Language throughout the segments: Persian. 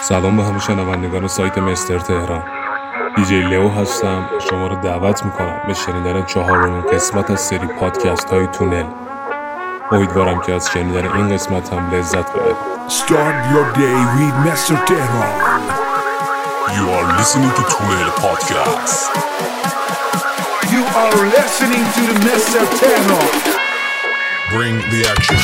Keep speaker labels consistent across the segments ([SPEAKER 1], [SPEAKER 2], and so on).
[SPEAKER 1] سلام به همه شنوندگان سایت مستر تهران. دیجی لئو هستم. شما رو دعوت میکنم به شنیدن 4مین قسمت از سری پادکست های تونل. امیدوارم که از شنیدن این قسمت هم لذت ببرید.
[SPEAKER 2] Start your day with Mr. Tehran.
[SPEAKER 3] You are listening to Tunnel Podcast.
[SPEAKER 2] You are listening to the Mr. Tehran.
[SPEAKER 3] Bring the action.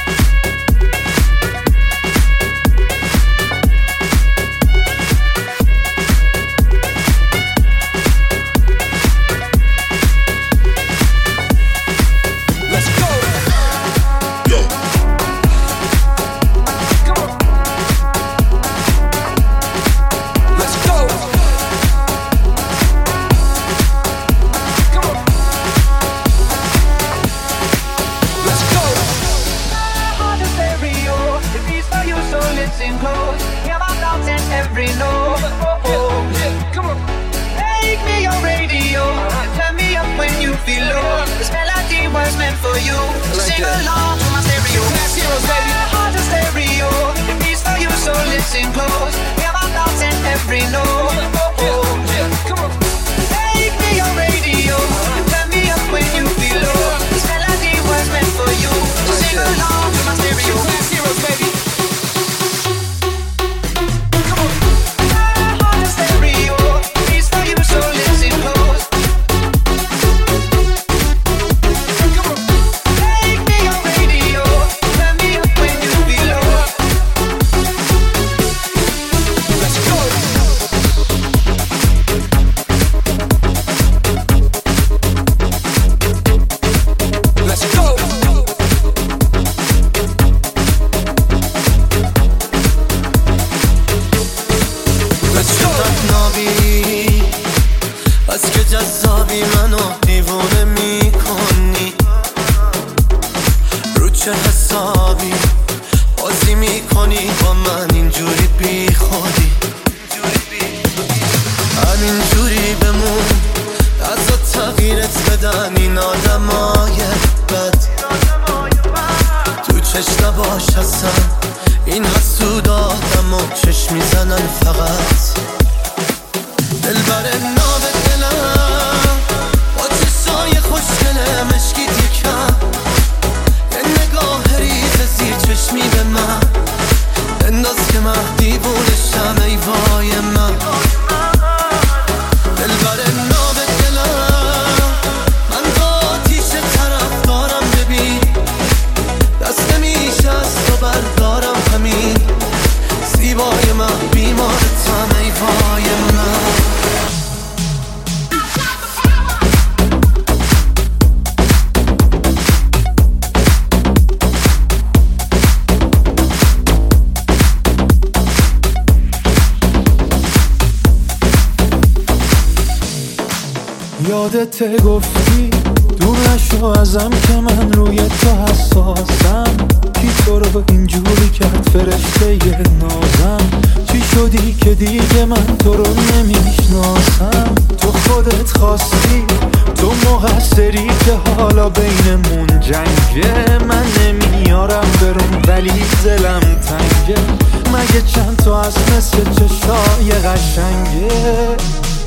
[SPEAKER 4] یادت گفتی دور نشو ازم که من روی تو حساسم. کی تو رو اینجوری کرد فرشته نازم؟ چی شدی که دیگه من تو رو نمیشناسم؟ تو خودت خواستی، تو مقصری که حالا بینمون جنگه. من نمیارم برون ولی دلم تنگه. مگه چند تا از مثل چشای قشنگه؟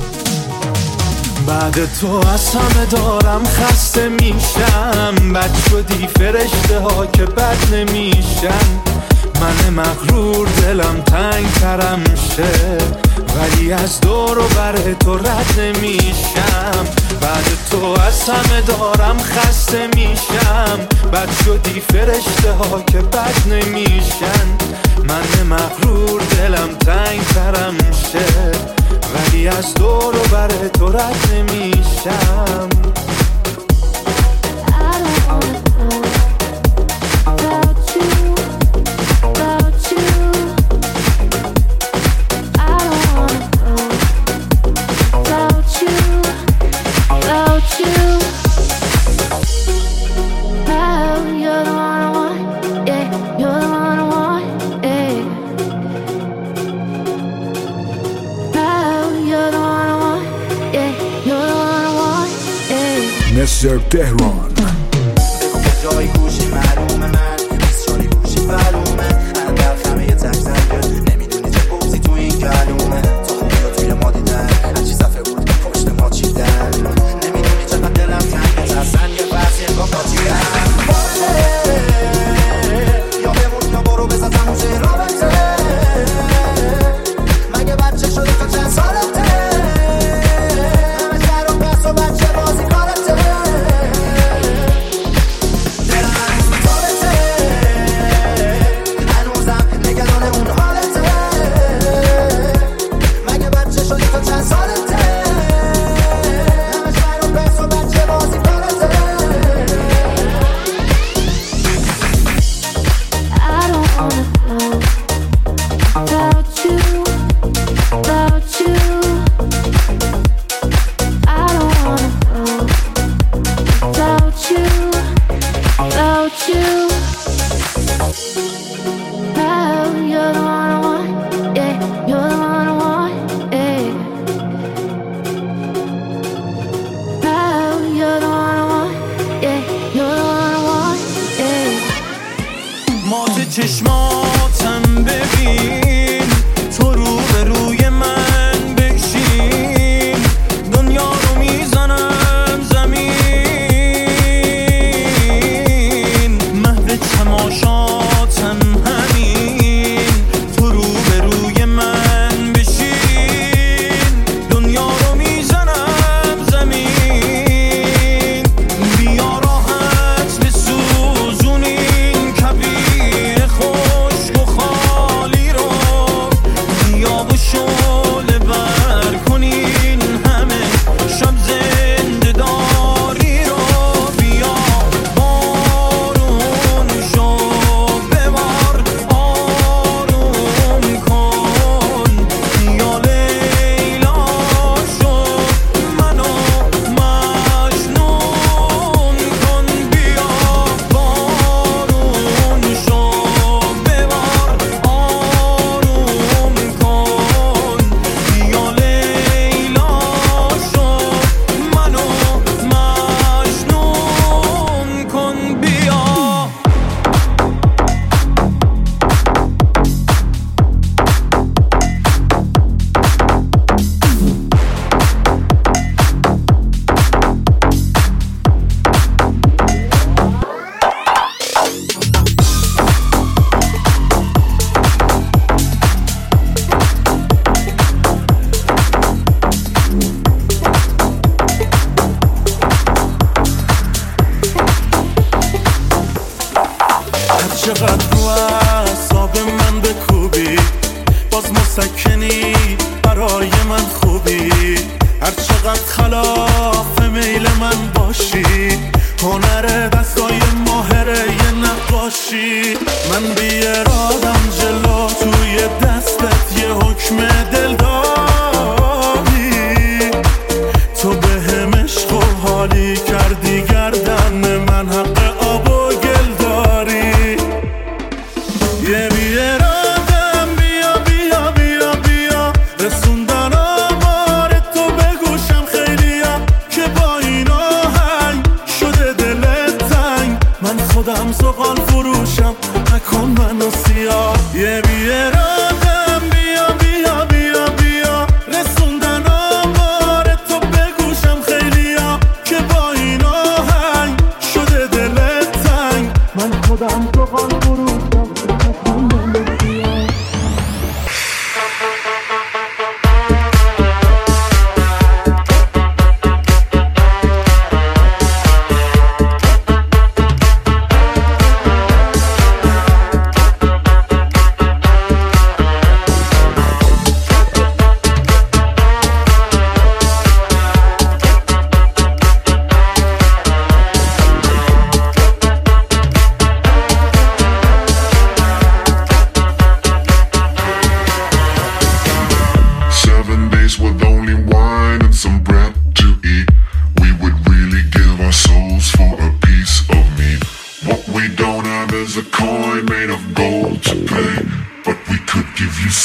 [SPEAKER 4] بعد تو از همه دارم خسته میشم. بد شدی فرشته ها که بد نمیشن. من مغرور دلم تنگ ترم شه، ولی از دور و بر تو رد نمیشم. بعد تو از همه دارم خسته میشم. بد شدی فرشته ها که بد نمیشن. من مغرور دلم تنگ ترم شه، ولی از دور و بر تو رد نمیشم.
[SPEAKER 2] Mr. Tehran.
[SPEAKER 5] جای گوشی معلومه من 20 سالی گوشی معلومه. هر دفعه یه تک زنگه نمیدونی چه بوزی تو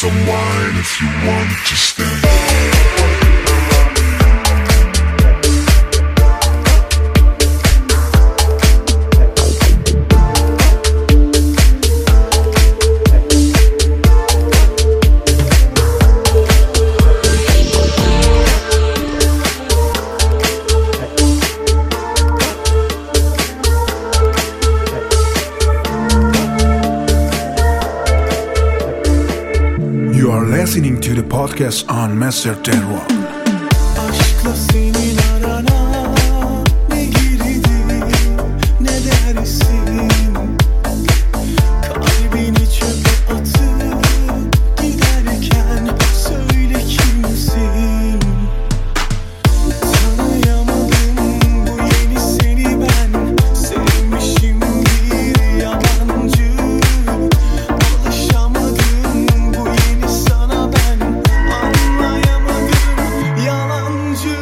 [SPEAKER 3] some wine if you want to stay.
[SPEAKER 2] You are listening to the podcast on Master Terror.
[SPEAKER 4] Aşkla senin arana ne girdi ne dersin, kalbini çöpe atıp giderken söyle kimsin? Tanıyamadım bu yeni seni ben, sevmişim bir yabancı. Alışamadım bu yeni sana ben, anlayamadım yalancı.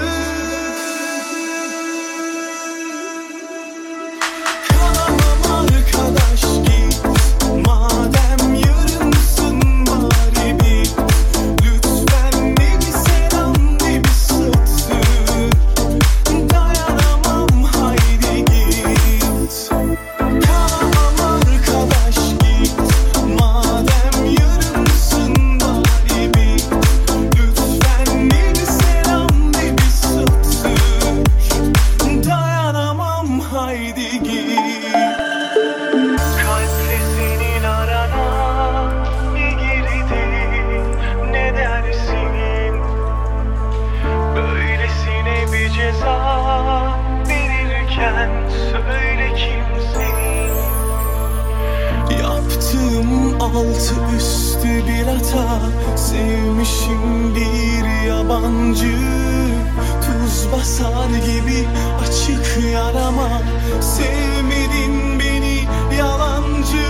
[SPEAKER 4] Kalamam arkadaş git, madem yarımsın bari bir. Lütfen ne bir selam ne bir satır, dayanamam haydi git. Kalamam arkadaş git, madem yarımsın bari bir. Lütfen ne bir selam ne bir satır, dayanamam haydi git. Kalpli senin arana ne girdi ne dersin, böylesine bir ceza verirken söyle kimsin? Yaptığım altı üstü bir hata, sevmişim bir yabancı. Tuz basar gibi açık yarama, sevmedin beni yalancı.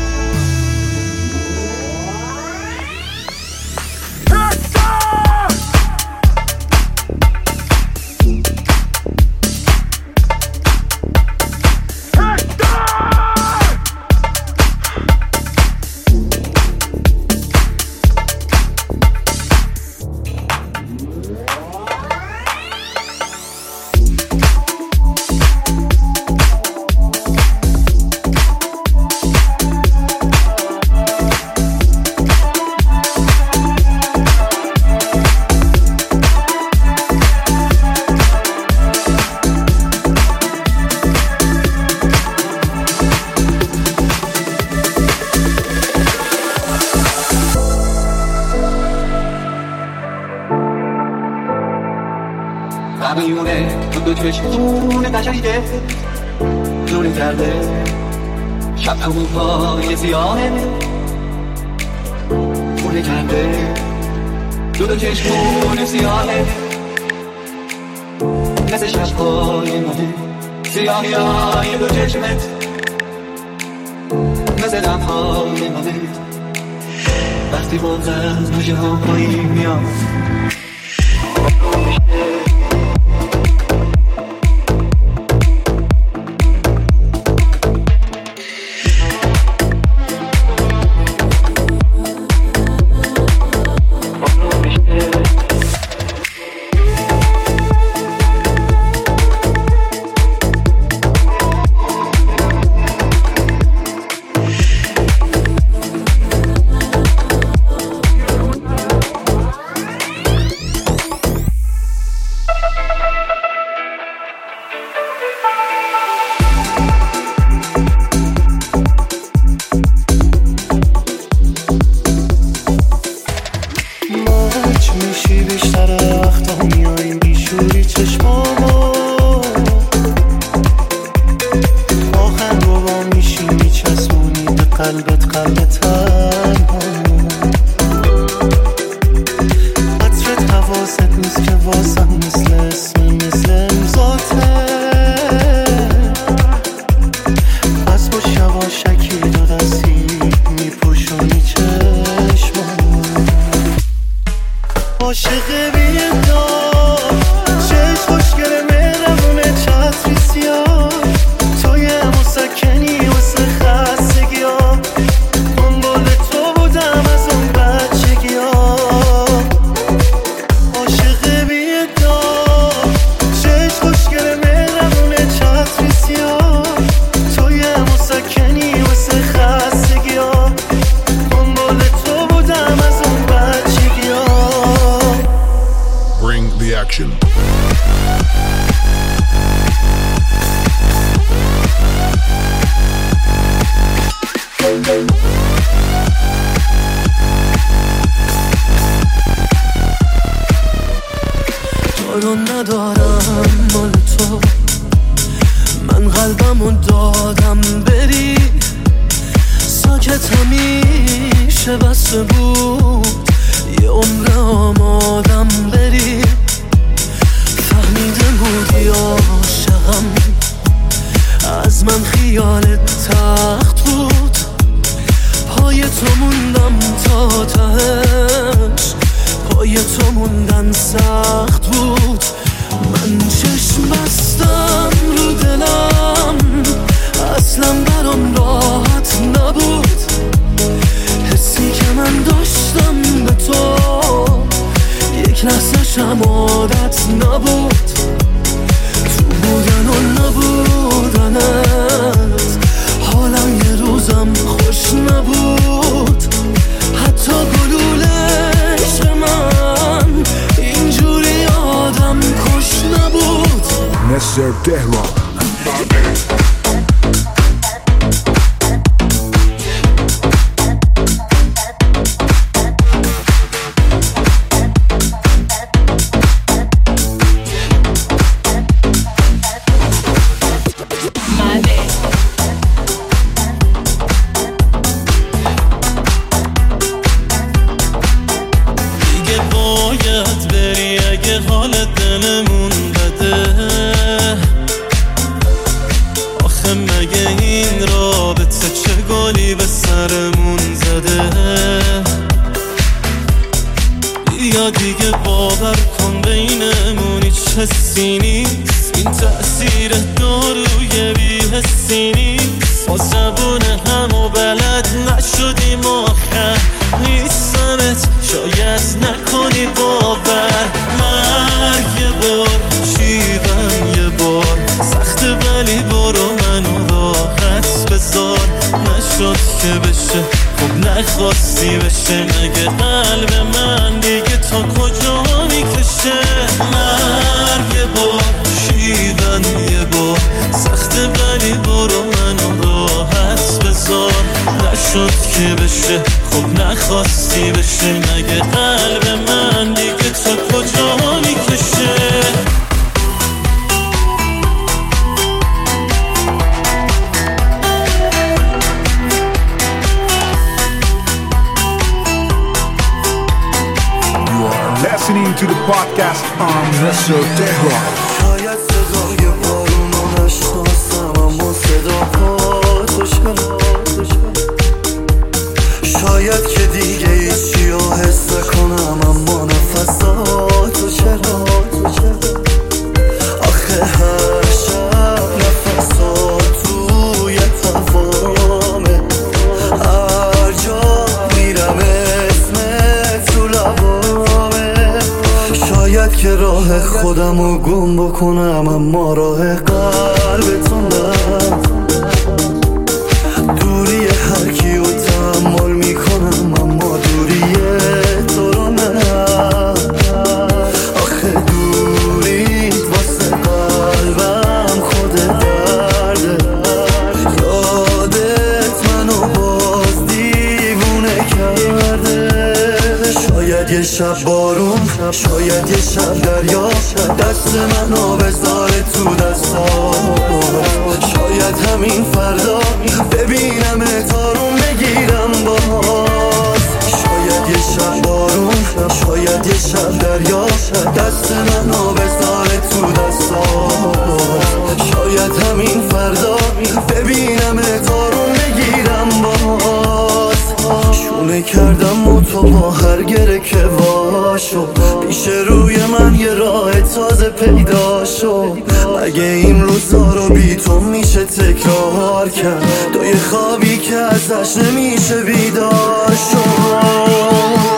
[SPEAKER 5] همینونه تو دو چشمونه قشنگه نونه کرده شب همون پای زیانه مونه کرده دو چشمونه سیاهه مثل شبهای مونه سیاهی های دو چشمت مثل دمهای مونه وقتی بغز از نوشه ها پایین میاد
[SPEAKER 3] Production.
[SPEAKER 6] تو ندارم مال تو، من قلبمو دادم بری، ساکت همیشه بسته بود، یه عمر آمادم بری، فهمیده بودی عاشقم، از من خیالت تخت بود، پای تو موندم تا تهش، پای تو موندن سخت بود، من چشم بستم رو دلم، اصلا برام راحت نبود، حسی که من داشتم به تو یک لحظه شم عادت نبود، تو بودن و نبودنت حالم یه روزم خوش نبود، حتی گلوله عشق من اینجوری آدم کش نبود.
[SPEAKER 2] مستر تهران
[SPEAKER 6] یا دیگه باور کن بینمون هیچ حسی نیست، این تأثیر داروی بی حسی نیست، با زبون همو بلد نشدیم آخر نیستمت شاید نکنی باور، مرگ یه بار شیدم یه بار سخته ولی برو منو راحت بذار، نشد که بشه خب نخواستی بشه، مگه قلب من دیگه تا کجا میکشه، مرگ یه بار شیدن یه بار سخته ولی برو منو راحت بذار، نشد که بشه خب نخواستی بشه، مگه قلب من دیگه تا کجا میکشه.
[SPEAKER 2] Listening to the podcast on Mr. Tehran.
[SPEAKER 6] شاید صدای بارونو نشناسم اما صدا تو شاید که دیگه هیچی رو حس کنم اما نفساتو چرا، آخه هر شب نفسات توی تفاهمه، هر جا میرم اسمت تو لبامه، شاید که راه خودمو گم بکنم اما راه قلبتون دارم، دوری هر کیو تحمل میکنم اما دوری تو رو نه، آخه دوریت واسه قلبم خود درده، یادت منو باز دیوونه کرده، شاید یه شب بارون شاید یه شب دریا دست منو بذاره تو دستات، شاید همین فردا ببینم تارون بگیرم باز، شاید یه شب بارون شاید یه شب دریا دست منو بذاره تو دستات، شاید همین فردا ببینم تارون بگیرم باز، شونه کردم و تو با هر گره که واشو پیش روی من یه راه تازه پیدا شد، اگه این روزا رو بی تو میشه تکرار کرد، تو یه خوابی که ازش نمیشه بیدار شد.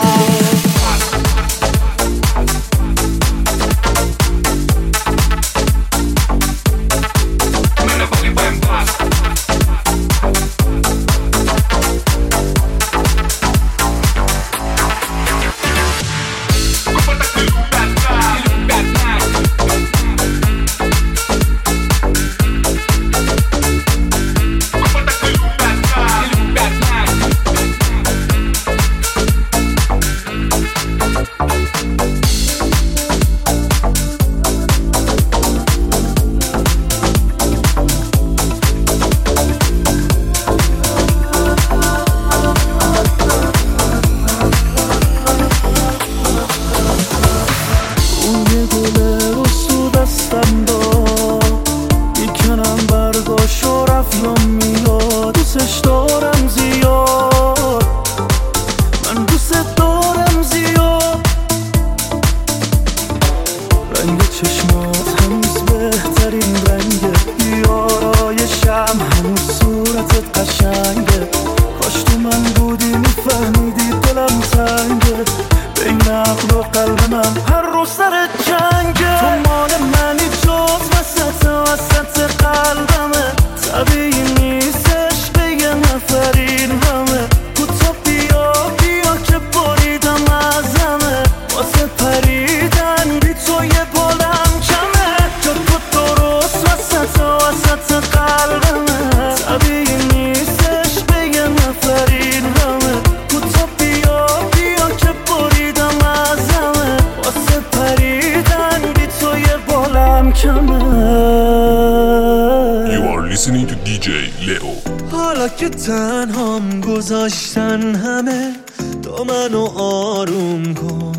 [SPEAKER 3] listening to DJ Leo.
[SPEAKER 6] حالا که تنهام گذاشتن همه تو منو آروم کن،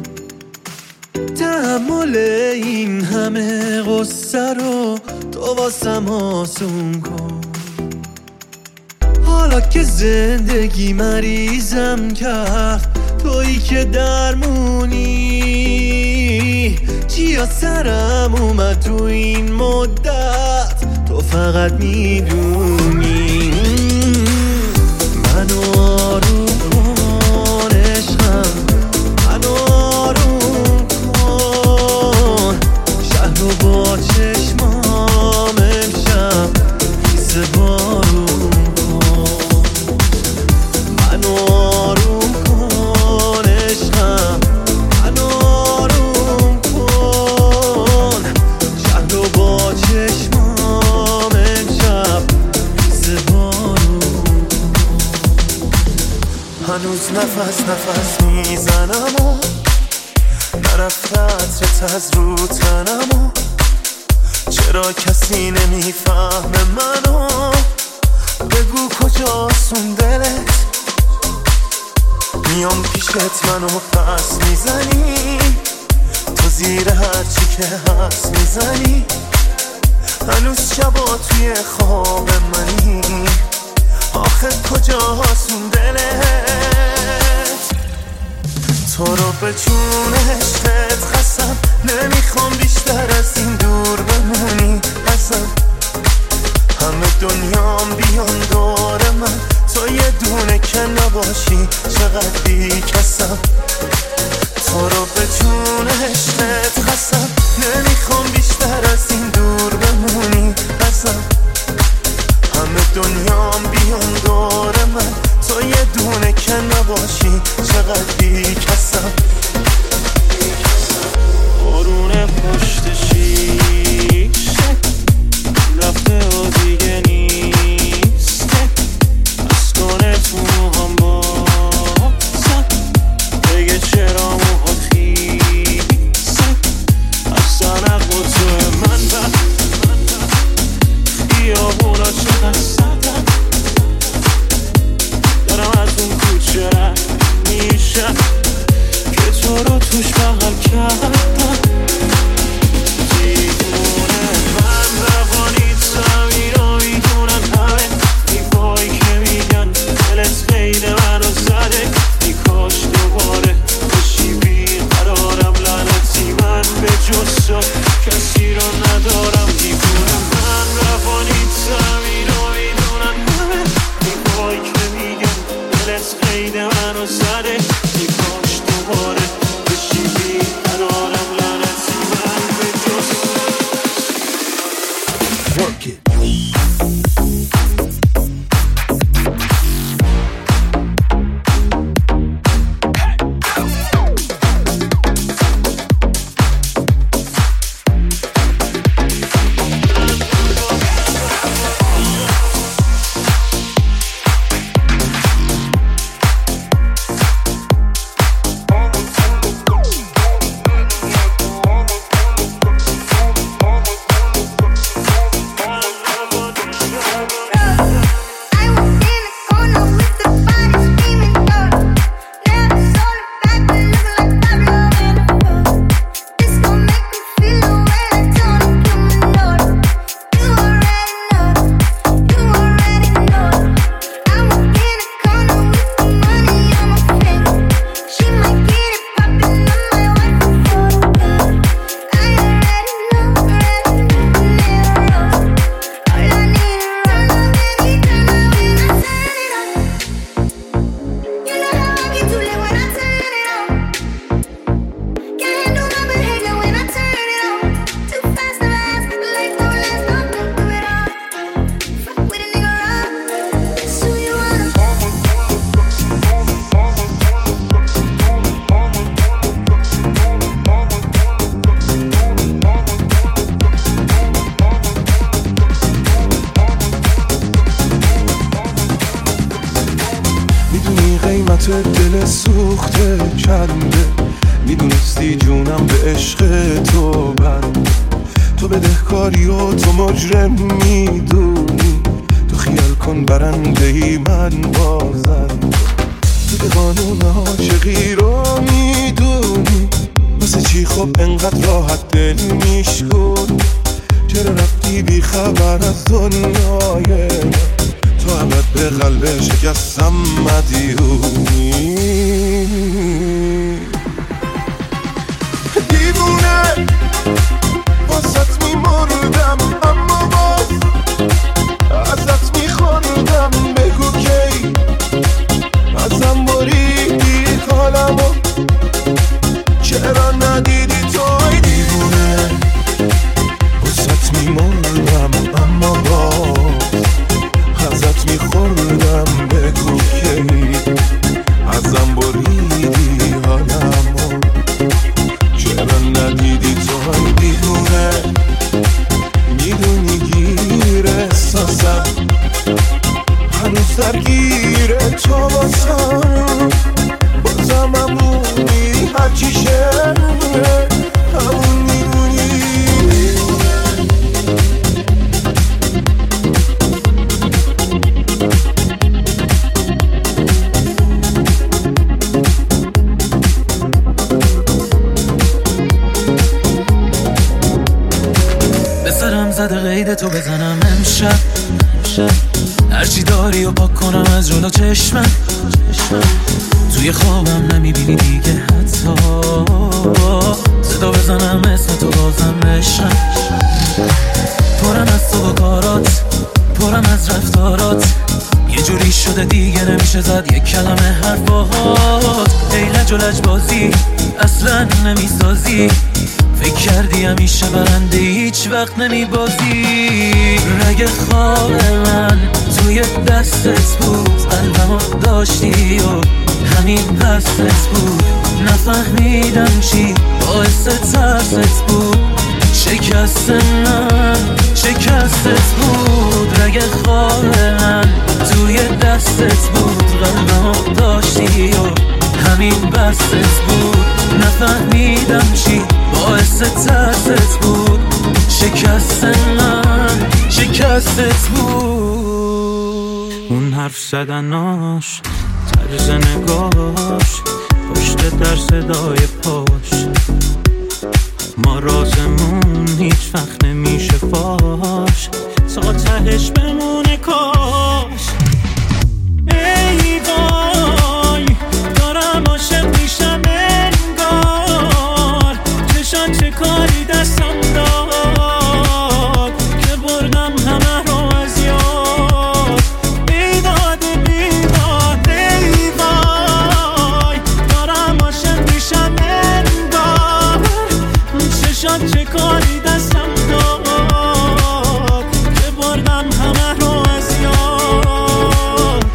[SPEAKER 6] تحمل این همه غصه رو تو واسم آسون کن. حالا که زندگی مریضم کرد تویی که درمونی، چیا سرم اومد تو این مدت تو فقط میدونی. منو آروم کن عشقم، منو آروم کن، شهر رو با چشمام امشب خیس بارون کن. منو آروم کن عشقم، منو آروم کن، شهر رو با چشمام امشب خیس بارون کن. هنوز نفس میزنم و نرفته عطرت از رو تنم و چرا کسی نمیفهمه منو؟ بگو کجاست اون دلت؟ میام پیشت منو پس میزنی، تو زیر هرچی که هست میزنی. هنوز شبا توی خواب منی، آخه کجاست اون دلت؟ تو رو به جون عشقت قسم نمیخوام بیشتر از این دور بمونی ازم. همه دنیام بیان دور من، تو یه دونه که نباشی چقدر بی کسم. تو رو به جون عشقت قسم نمیخوام بیشتر از این دور بمونی ازم. همه دنیام بیان دور من، تو یه دونه که نباشی چقدر بی کسم. بارونه پشت شیشه رفته و دیگه نیسته، از کنه تو هم بازم بگه چرا موها خیسه. از سنق و تو من بر خیابونا چقدر سدم، دارم از اون کوچه رد میشم که تو رو توش بغل کردم. دیوونه من روانیتم اینو میدونم همه میپایی که میگن دلت قید منو زده. میکاش دوباره بشی بیقرارم لعنتی من به جز تو کسی رو ندارم. دیوونه من روانیتم اینو میدونم همه میپایی که میگن دلت قید منو زده. میکاش دوباره بشی بیقرارم لعنتی من به جز تو. Work it. قیمت دل سوخته چنده، میدونستی جونم به عشق تو بنده.
[SPEAKER 7] تو بدهکاری و تو مجرم میدونی، تو خیال کن برنده ای من بازم، تو که قانون عاشقی رو میدونی، واسه چی خب انقدر راحت دل میشکن، چرا رفتی بی خبر از دنیای تو ابد به قلب شکستم مدیونی. دیوونه واسط میمردم اما باز ازت میخوردم، بگو کی ازم بریدی حالمو، چرا ندیدی توی دیوونه واسط میمردم اما باز ازت میخوردم، بگو کی ازم بریدی حالمو، چرا ندیدی توی دیوونه. میدونی گیر احساسم هنوز درگیر تو باسم، بازم همونی هرچی شه همون میمونی.
[SPEAKER 4] بسرم زده قید تو بزنم امشب، هرچی داری و پاک کنم از جلو چشمم، توی خوابم نمیبینی دیگه حتی، صدا بزنم اسم تو بازم بشم، پرم از تو و کارات، پرم از رفتارات، یه جوری شده دیگه نمیشه زد یک کلمه حرف باهات، ای لج و لج بازی اصلا نمیسازی، فکر کردی همیشه برنده هیچ وقت نمیبازی، رگ خواب من توی دستت بود، قلبمو داشتی و همین دستت بود، نفهمیدم چی باعث ترست بود، شکست من شکستت بود، رگ خواب من توی دستت بود، قلبمو داشتی و همین بستت بود، نفهمیدم چی باعث ترست بود، شکست من شکستت بود. اون حرف زدناش، طرز نگاش، پشت در صدای پاش، ما رازمون هیچ وقت نمیشه فاش، تا تهش بمونه کاش. ای وای دارم عاشق میشم انگار، چشان چه کاری دستم داد که بردم همه رو از یاد، بیداد بیداد ای وای دارم عاشق میشم انگار، چشان چه کاری دستم داد که بردم همه رو از یاد.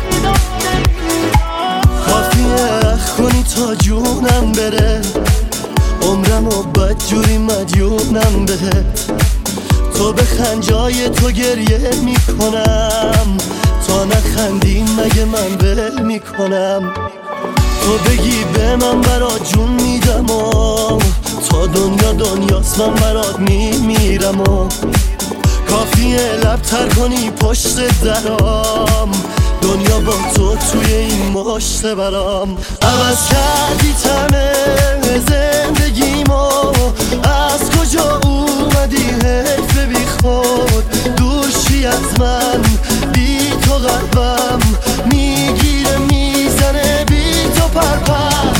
[SPEAKER 6] کافیه اخ کنی تا جونم بره، عمرم و بدجوری مدیونم بهت، تو بخند جای تو گریه میکنم، تا نخندی مگه من ول میکنم، تو بگی به من برات جون میدم و تا دنیا دنیاست من برات میمیرم و کافیه لب تر کنی پشت درام، دنیا با تو توی این مشت برام، عوض کردی تمه زندگیمو، از کجا اومدی حیف بی خود، دور شی از من بی تو قلبم میگیره میزنه بی تو پرپر،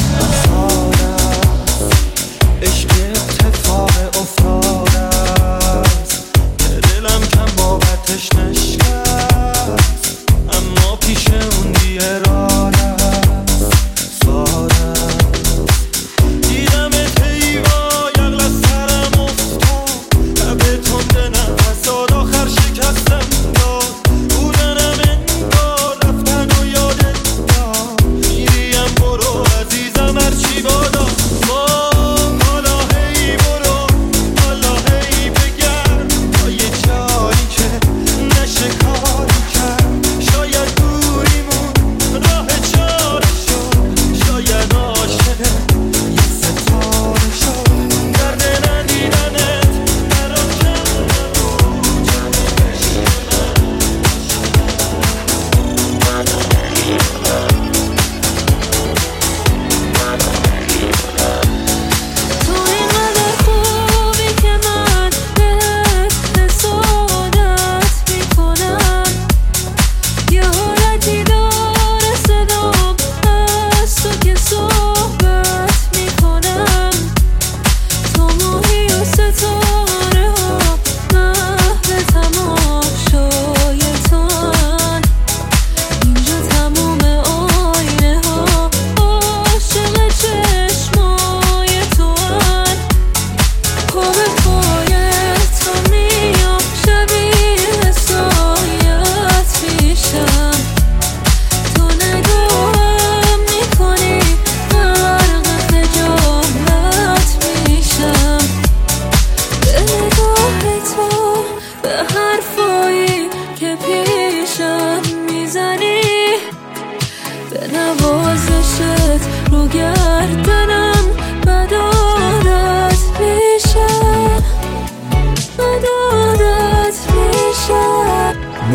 [SPEAKER 6] عشق اتفاق افتاده است که دلم کم بابتش نشکست، اما پیش اون دیگه راست ساده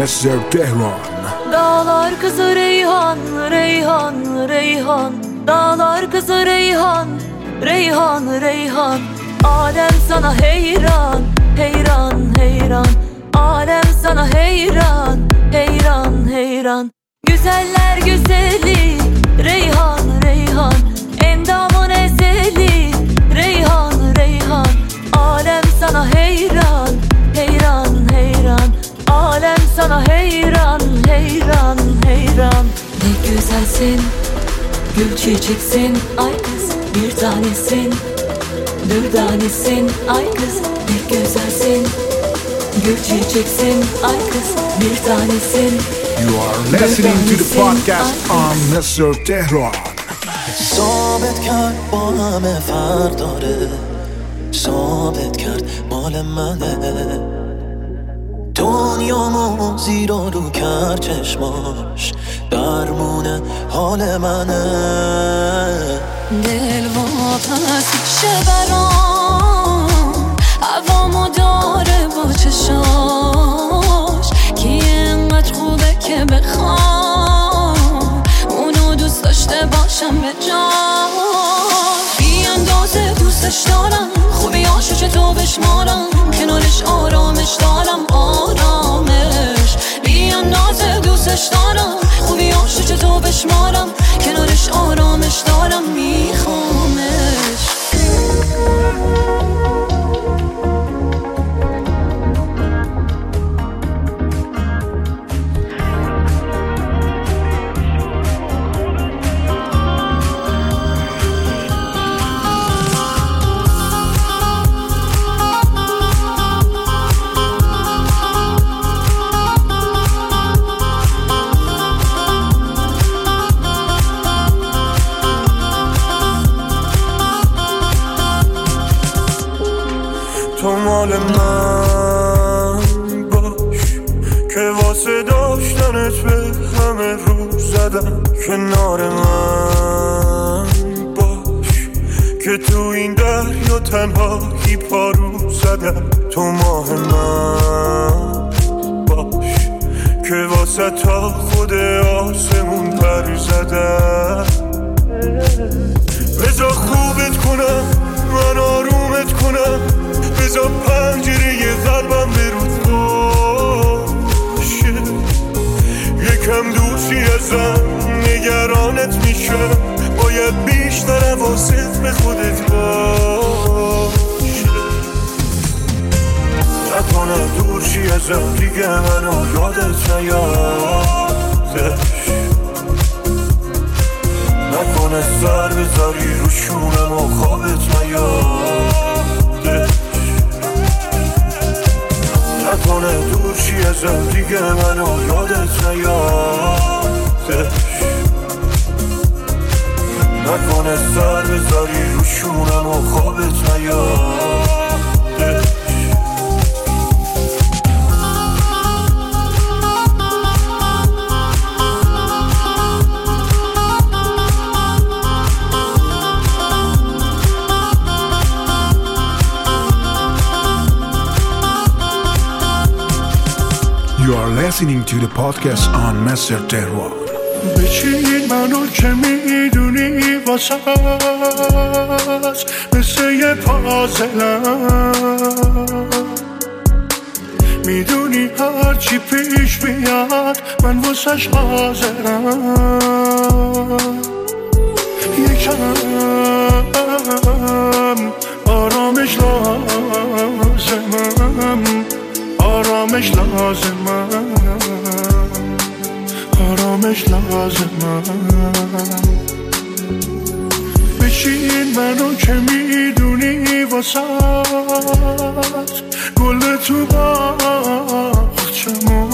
[SPEAKER 2] Mr. Tehran.
[SPEAKER 8] Dağlar kızı Reyhan, Reyhan, Reyhan. Dağlar kızı Reyhan, Reyhan, Reyhan. Alem sana heyran, heyran, heyran. Alem sana heyran, heyran, heyran. Güzeller güzeli Reyhan, Reyhan. Endamın ezeli Reyhan, Reyhan. Alem sana heyran, heyran, heyran. Alem sana heyran, heyran, heyran. Ne güzelsin, gül çiçeksin, ay kız bir tanesin. Dürdanesin, ay kız ne güzelsin. Gül çiçeksin, ay kız bir tanesin.
[SPEAKER 2] You are listening to the podcast on Mr. Tehran.
[SPEAKER 6] ثابت کرد با همه فرق داره، ثابت کرد مال منه. دنیامو زیرا رو کرد چشماش، درمون حال منه.
[SPEAKER 8] دل واپس میشه برام، هوامو داره با چشاش. کی اینقدر خوبه که بخوام اونو دوست داشته باشم به جاش. بی اندازه دوستش دارم، خوبیاشو چطور بشمارم، کنارش آرامش دارم، آرامش. بی اندازه دوستش دارم، خوبیاشو چطور بشمارم، کنارش آرامش دارم، میخوامش.
[SPEAKER 7] تو مال من باش که واسه داشتنت به همه رو زدم. کنار من باش که تو این دریا تنهایی پارو زدم. تو ماه من باش که واسه تا خود آسمون پر زدم. بذار خوبت کنم، من آرومت کنم، بذار پنجره قلبم برود باشه. یکم دوری ازم نگرانت میشم، باید بیشتر حواست به خودت باشه. نکنه دوری ازم دیگه منو یادت نیادش، نکنه سر بذاری رو شونم و خوابت نیادش، نکنه دور شی ازم دیگه منو یادت نیادش، نکنه سر بذاری رو شونم و خوابت نیادش.
[SPEAKER 2] You are listening to the podcast on Mr. Tehran.
[SPEAKER 7] بچین منو که میدونی واسه مثل یه پازلم، میدونی هرچی پیش بیاد من واسش حاضرم. یکم آرامش لازمم، آرامش لازمم، آرامش لازمم. بچین منو که میدونی واسات گل تو باغچمو،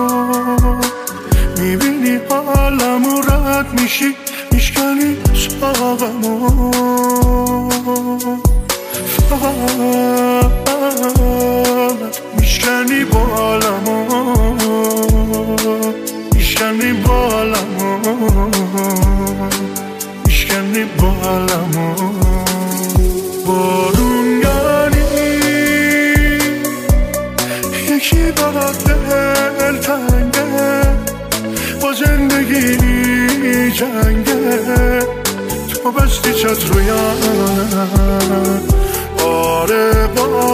[SPEAKER 7] میبینی حالمو رد میشی میشکنی ساقمو، میشکنی بالمو، میشکنی بالمو، میشکنی بالمو. بارونگانی یکی برات دل تنگ تو بستی چترویم باره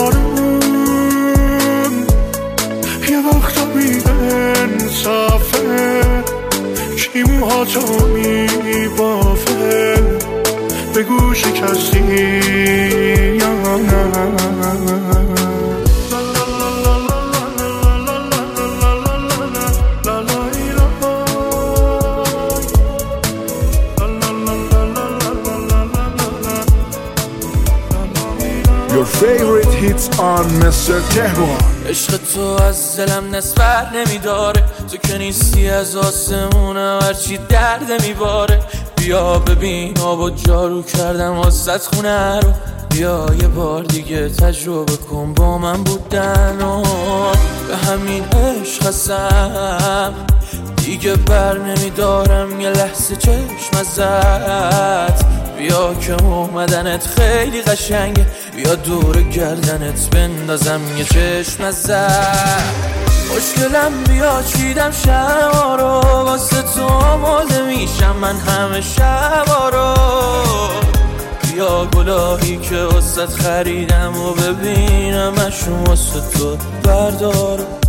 [SPEAKER 7] بارون یه وقتا بی انصافه کی موها تو میبافه به گوش کسی یا نه
[SPEAKER 2] Your favorite hits on Mr. Tehran.
[SPEAKER 4] عشق تو از دلم نسبت نمیداره، تو که نیستی از آسمونه هرچی درد میباره. بیا ببین آبا جارو کردم واسط خونه رو، بیا یه بار دیگه تجربه کن با من بودن و به همین عشق هستم دیگه بر نمیدارم یه لحظه چشم ازت. بیا که اومدنت خیلی قشنگه، بیا دور گردنت بندازم یه چشم ازت. خوشگلم بیا چیدم شبا رو واسه تو آماده میشم من همه شبا رو. بیا گلاهی که واسه خریدم و ببینم اشون واسه تو بردارم.